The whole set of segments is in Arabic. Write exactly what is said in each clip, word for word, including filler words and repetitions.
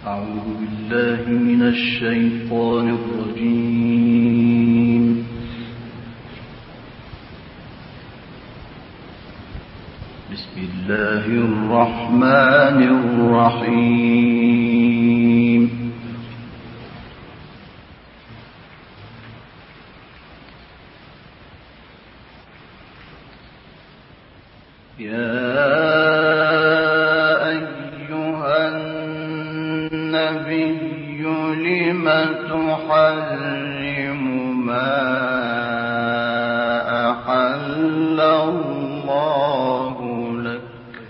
أعوذ بالله من الشيطان الرجيم. بسم الله الرحمن الرحيم. يا تحرم ما أحل الله لك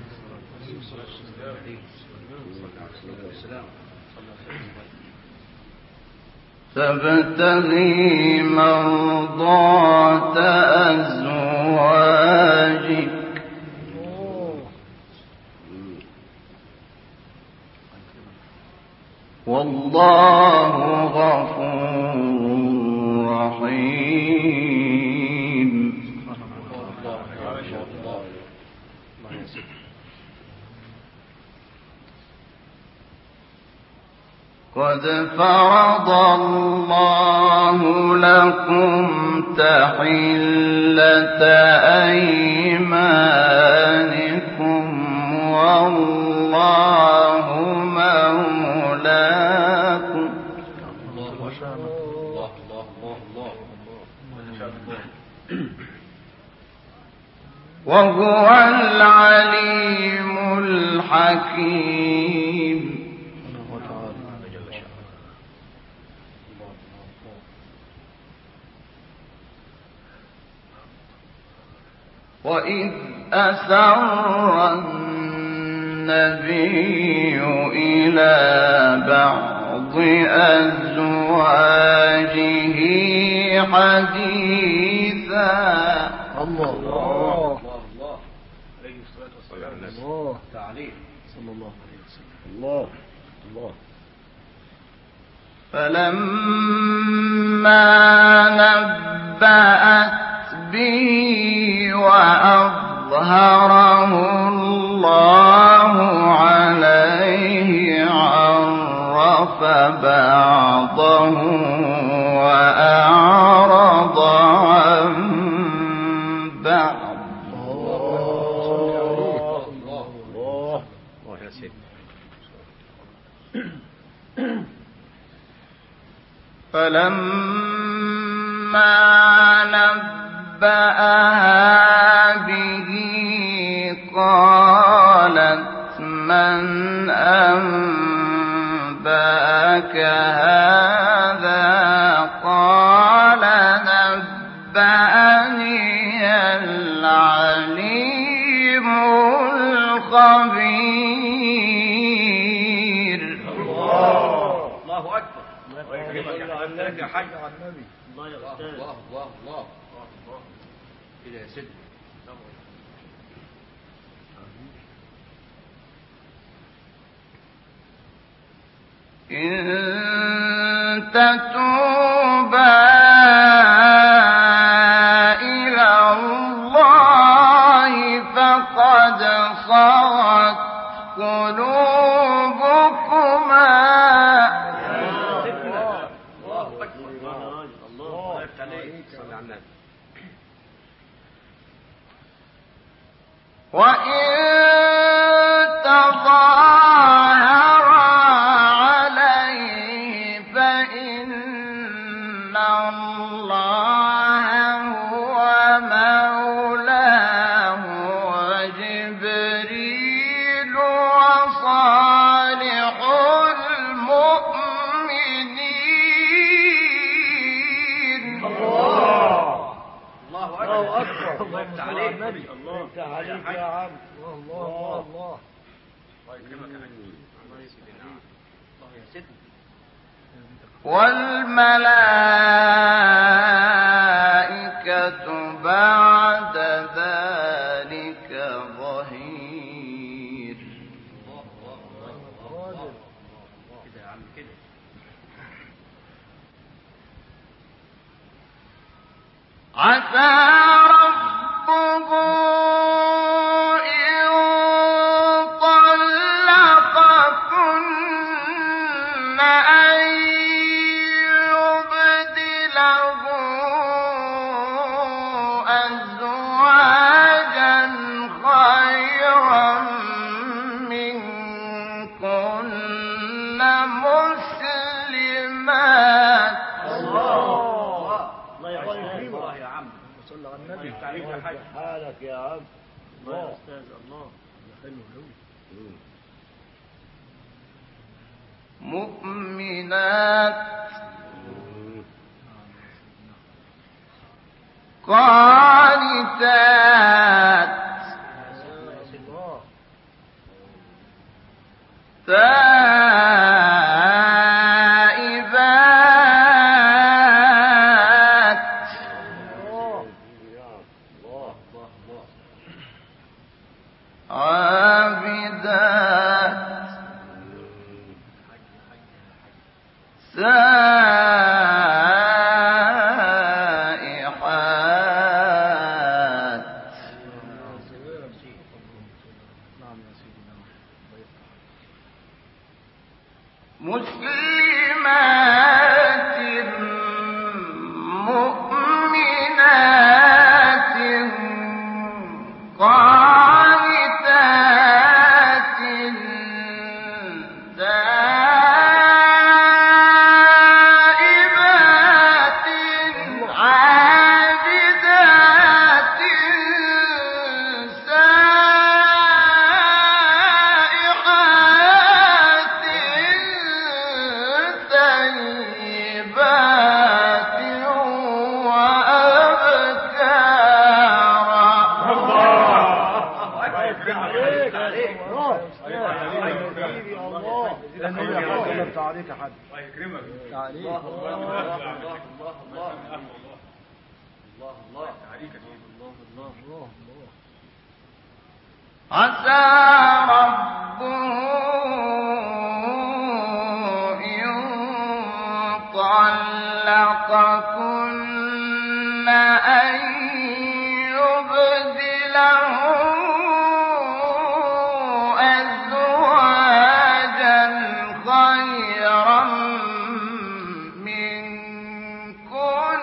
تبتغي مرضات أزواجك والله غفور رحيم. قد فرض الله لكم تحلة أيمانكم والله مولاكم وهو العليم الحكيم. وإذ أسر النبي إلى بعض أزواجه حديثا الله الله الله عليه الصلاة والسلام الله تعالى صلى الله عليه وسلم الله الله فلما نبأت به وأظهره الله عليه عرف بعضه وأعرض عن بعض. الله الله الله يا سيدي. فلما نبأها به قالت من أنبأك هذا قال نبأني العليم الخبير. الله الله أكبر. الله يكرمك يا حاج على النبي. الله يا أستاذ. الله الله الله الله كده يا سيدي. إن تتوبا إلى الله فقد صغت قلوبكما. الله أكبر. الله عليك صلى على النبي. وإن تظاهر عليه فإن الله هو مولاه وجبريل وصالح المؤمنين. الله الله أكبر. الله يفتح عليك النبي. الله يفتح عليك يا عم. الله الله الله الله يكرمك يا حبيبي. الله يسعدك. الله يا سيدي. والملائكة بعد ذلك ظهير. الله الله الله كده يا عم كده. عسى ربه إن طلقكن مؤمنات قانتات تائبات عابدات سائحات مسلمات مؤمنات قانتات تائبات عابدات سائحات طيبات تعليق حد الله يكرمك تعليق الله الله الله الله الله الله تعليق الله الله الله عسى ربه إن طلقكن أن يبدله أزواجا خيرا منكن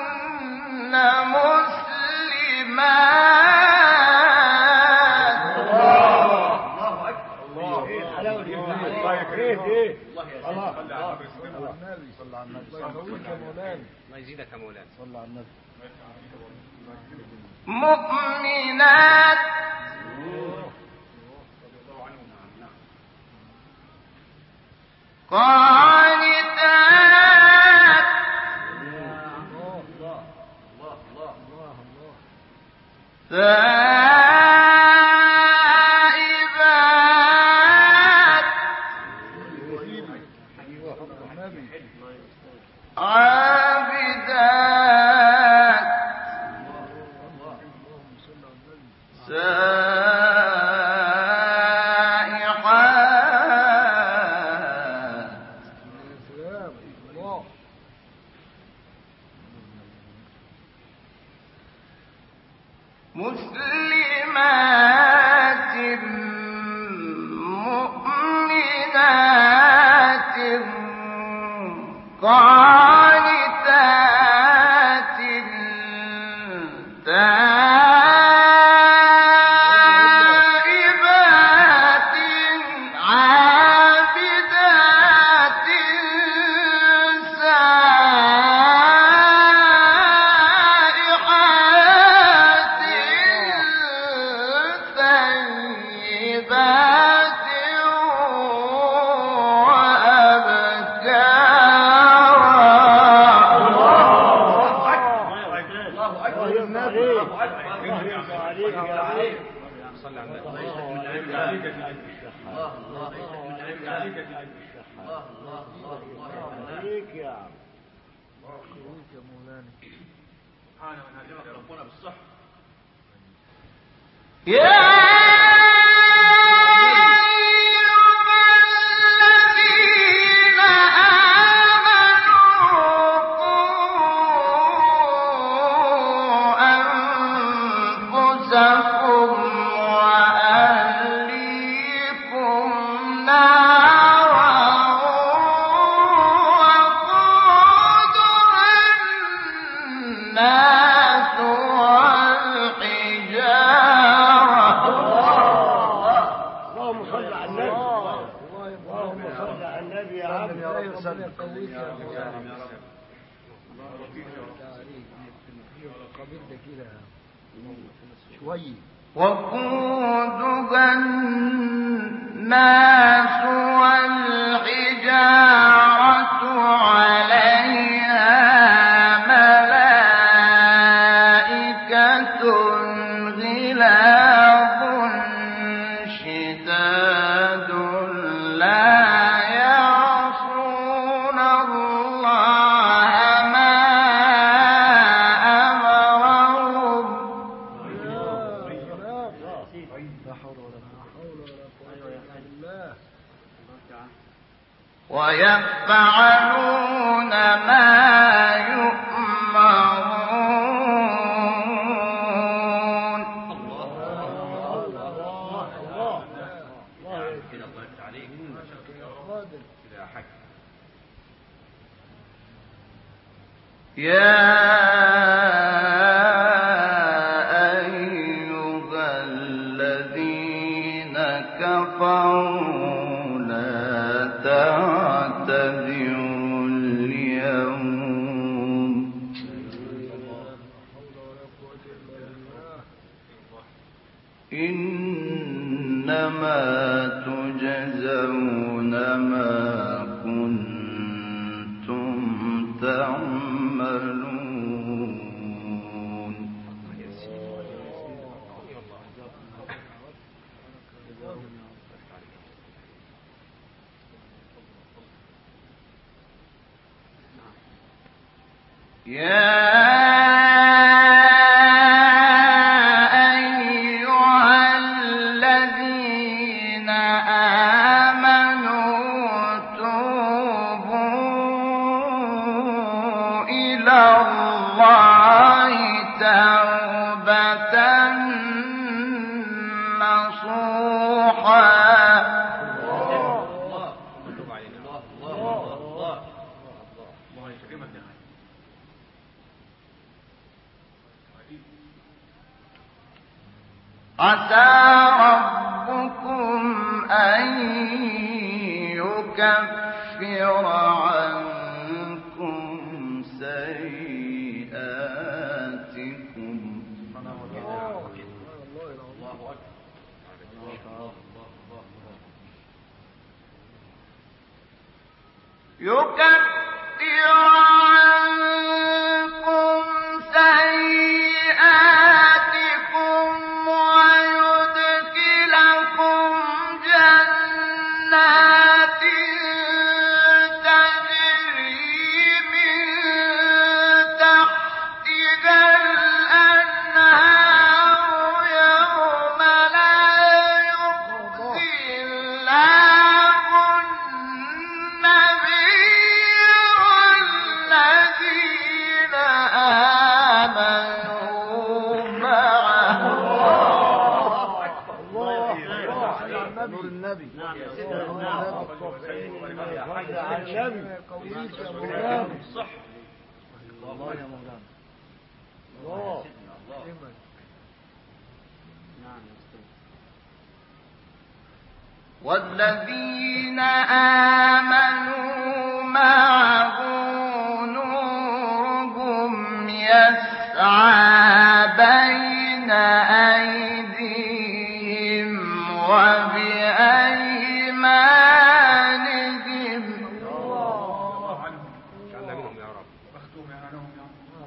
مسلمات الله يزيدك يا مولانا صلى على النبي مؤمنات قانتات تائبات عابدات مسلمات مؤمنات قانتات تائبات عابدات سائحات طيبات يا شوي وقودها الناس والحجارة عليها ملائكة غلاظ شداد لا يعصون الله ما أمرهم ويفعلون ما يؤمرون. يا أيها الذين كفروا لا تعتذروا اليوم إنما تجزون ما كنتم تعملون. يا أيها الذين آمنوا توبوا إلى الله توبة نصوحا. عسى ربكم أن يكفر عنكم سيئاتكم يكفر عنكم سيئاتكم ويدخلكم جنات تجري من تحتها الأنهار يوم لا يخزي الله النبي والذين آمنوا معه. نور النبي. نعم يا سيدنا النبي. صح. الله يا مولانا. الله. نعم يا أستاذ. والذين آمنوا معه نورهم يسعى بين أيديهم وبأيمانهم. الله عنهم. جعلنا منهم يا رب. مختوم عنهم يا رب.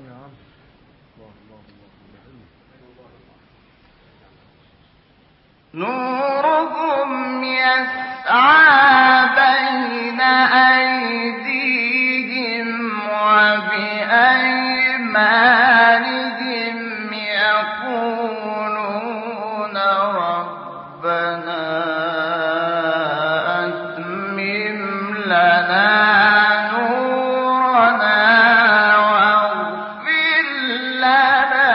نورهم يسعى بين أيديهم وبأيمانهم يقولون ربنا أتمم لنا نورنا واغفر لنا.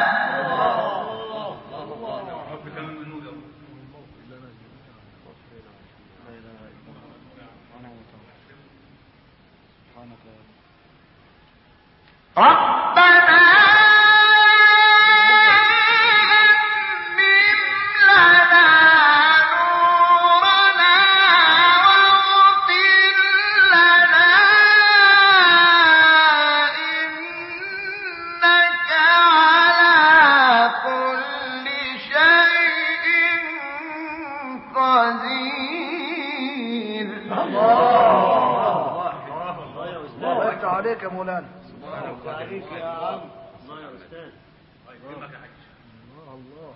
ربنا أتمم لنا نورنا واغفر لنا إنك على كل شيء بصير. الله الله يا أستاذ. الله عليك يا مولانا. الله عليك يا عم. الله يا أستاذ. الله الله.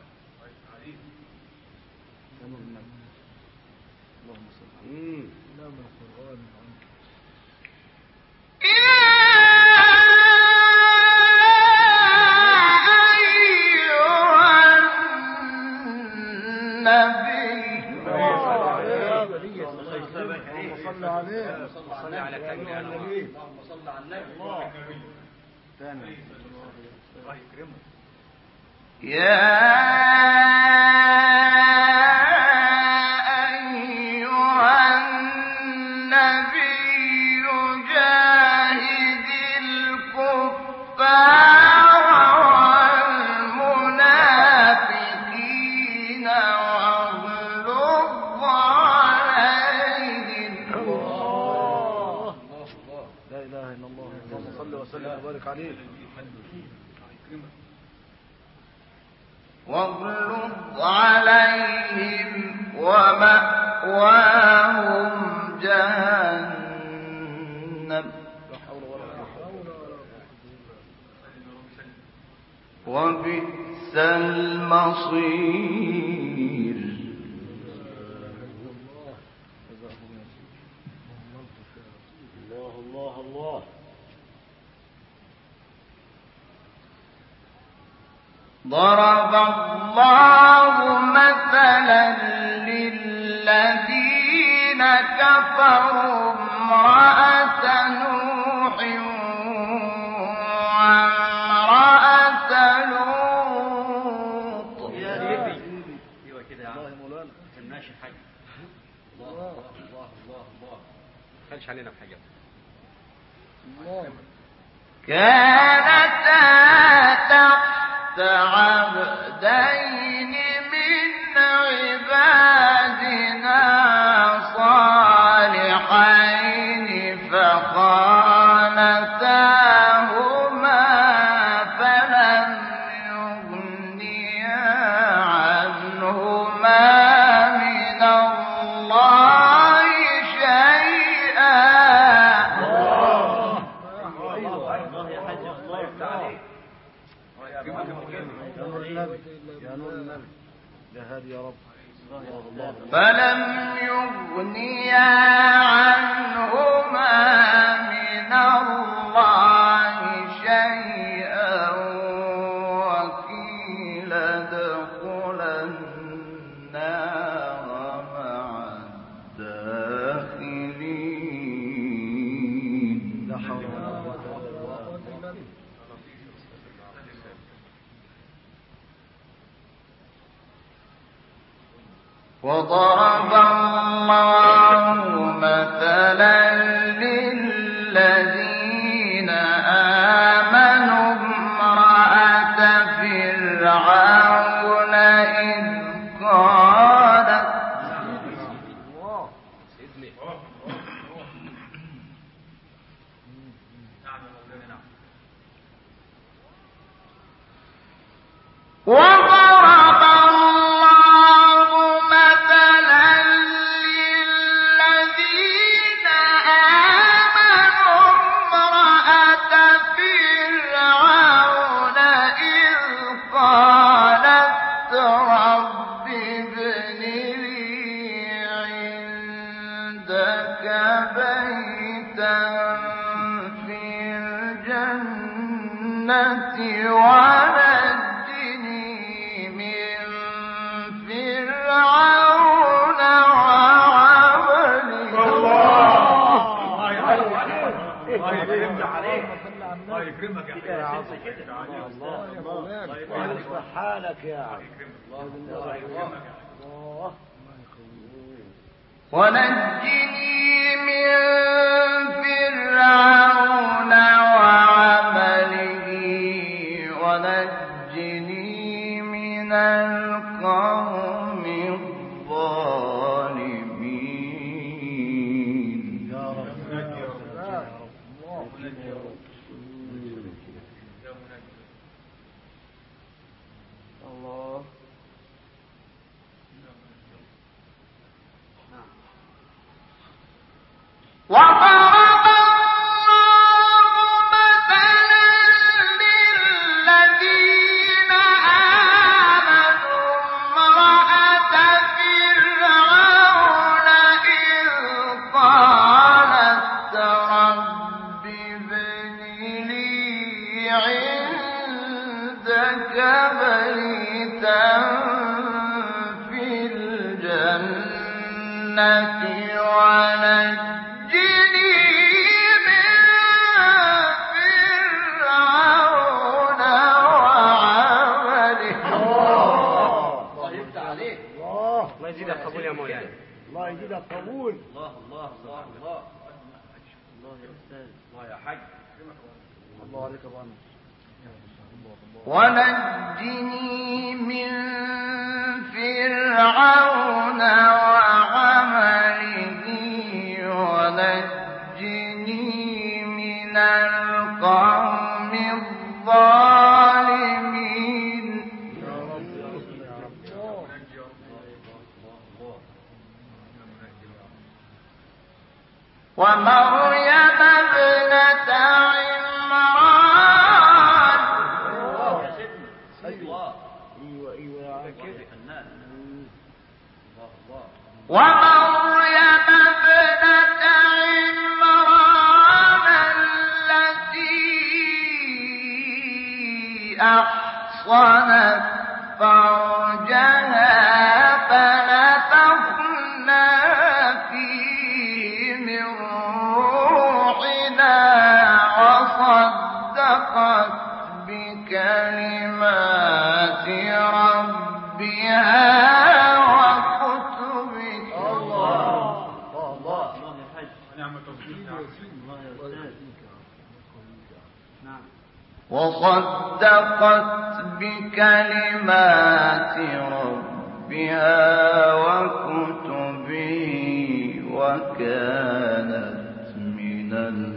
اللهم صل عليه. نعم القرآن. صلى عليه صلى على النبي. اللهم صل على النبي. الله ثاني الله يكرمه. يا واغلظ عليهم ومأواهم جهنم وبئس المصير. الله الله الله. ضرب الله مثلا للذين كفروا امرأة نوح وامرأة لوط. يا سيدي ايوه كده يا عم. الله مولانا ما فهمناش حاجه. الله الله الله الله الله. ما خلش علينا بحاجه. الله. كانتا تحت عبدين من عبادنا صالحين فخانتاهما فلم يغنيا عنهما من الله شيئا. الله يا حاج. الله يفتح عليك. يا نور النبي يا هادي يا رب. فلم يغنيا عنهما من الله شيئا وقيل ادخلا النار مع الداخلين. لا حول ولا قوة إلا بالله. وضرب الله مثلا للذين آمنوا امرأة فرعون إذ قالت وضرب الله مثلا للذين آمنوا امرأة فرعون إذ قالت رب ابن لي عندك بيتا في الجنة ونجني من فرعون وعمله. الله يكرمك عليك. الله يكرمك يا عم. الله يا مولانا. الله يصلح حالك يا عم. الله يكرمك. الله ونجني من فرعون وعمله ونجني من القوم الظالمين. يا رب يا رب. الله ونجني من فرعون وعمله ونجني من القوم الظالمين ومريم ابنة عمران ومريم ابنة عمران التي أحصنت فرجها فنفخنا فيه من روحنا وصدقت بكلمات ربها وصدقت بكلمات ربها وكتبه وكانت من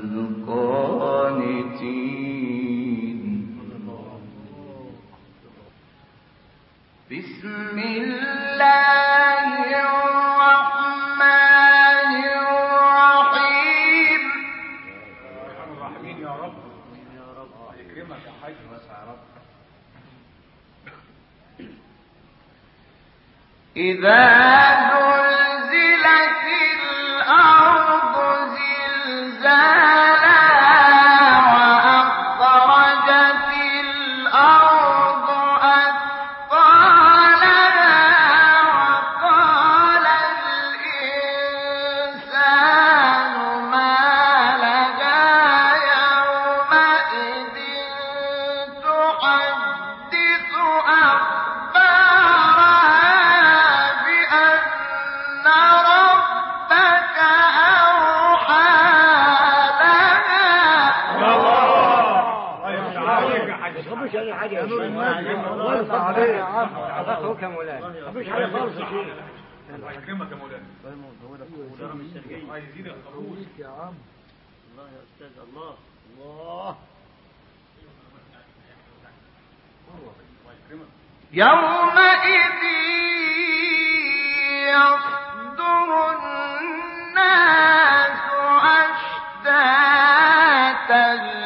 القانتين. بسم الله الرحمن الرحيم. إذا زلزلت الأرض زلزالها وأخرجت الأرض أثقالها وقال الإنسان ما لها يومئذ تحدث أخبارها بأن ربك أوحى يومئذ يصدر الناس أشتاتا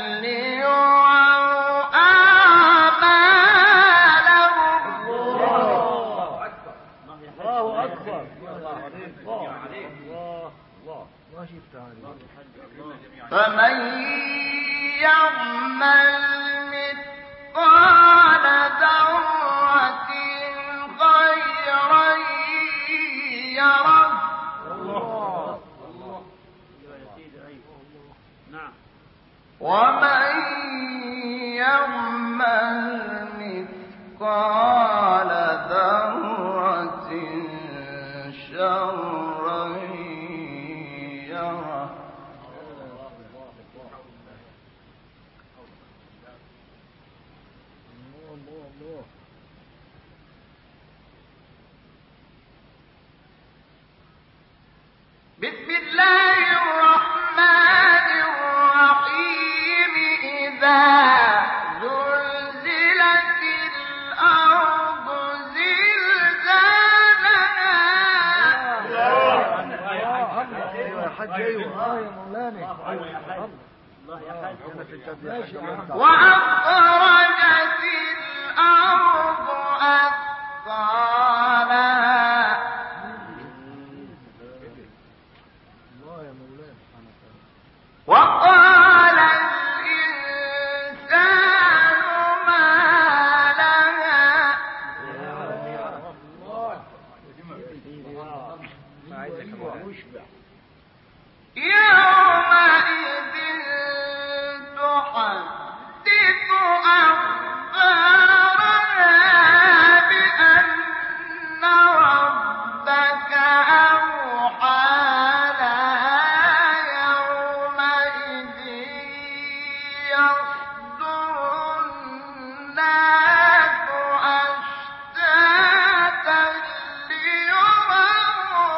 ليروا أعمالهم. الله أكبر. فمن يعمل مثقال ذرة خيرا يره ومن يعمل مثقال ذرة شرا يره. بسم الله الرحمن الرحيم. إذا زلزلت الأرض زلزالها ايوه يا حاج ايوه اه يا مولانا ايوه يا حاج الله يا حاج انا في التبليغ وأخرجت الأرض أثقالها الله يا مولانا وقال الإنسان ما لها يومئذ تحدث أخبارها بأن ربك أوحى لها يومئذ يصدر الناس أشتاتا ليروا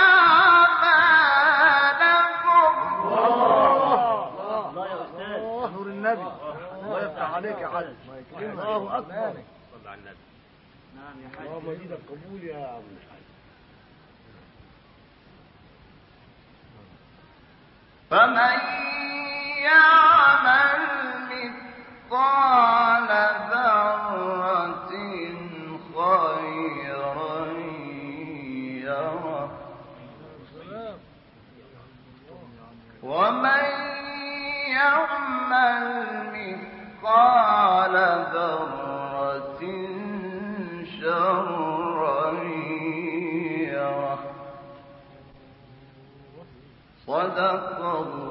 أعمالهم الله يا استاذ نور النبي الله يفتح عليك يا حاج الله اكبر صلى على النبي نعم يا حاج الله مزيد القبول يا ابو الحاج فمن يعمل مثقال ذرة خيرا يره ومن يعمل مثقال ذرة شرا يره صدق الله